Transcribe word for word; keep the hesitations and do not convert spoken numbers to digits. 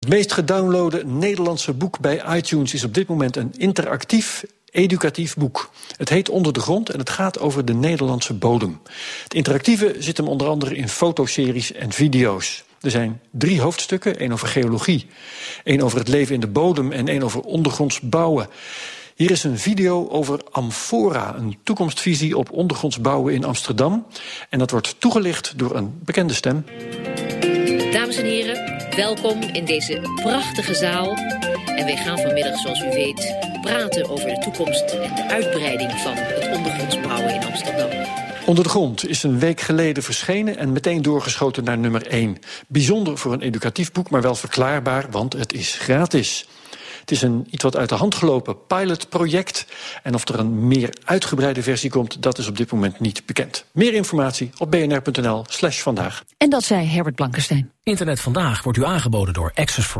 meest gedownloade Nederlandse boek bij iTunes is op dit moment een interactief educatief boek. Het heet Onder de grond en het gaat over de Nederlandse bodem. Het interactieve zit hem onder andere in fotoseries en video's. Er zijn drie hoofdstukken, één over geologie, één over het leven in de bodem en één over ondergronds bouwen. Hier is een video over Amfora, een toekomstvisie op ondergronds bouwen in Amsterdam. En dat wordt toegelicht door een bekende stem. Dames en heren, welkom in deze prachtige zaal. En wij gaan vanmiddag, zoals u weet, praten over de toekomst en de uitbreiding van het ondergronds bouwen in Amsterdam. Onder de grond is een week geleden verschenen en meteen doorgeschoten naar nummer één. Bijzonder voor een educatief boek, maar wel verklaarbaar, want het is gratis. Het is een iets wat uit de hand gelopen pilotproject. En of er een meer uitgebreide versie komt, dat is op dit moment niet bekend. Meer informatie op bnr.nl slash vandaag. En dat zei Herbert Blankenstein. Internet Vandaag wordt u aangeboden door Access for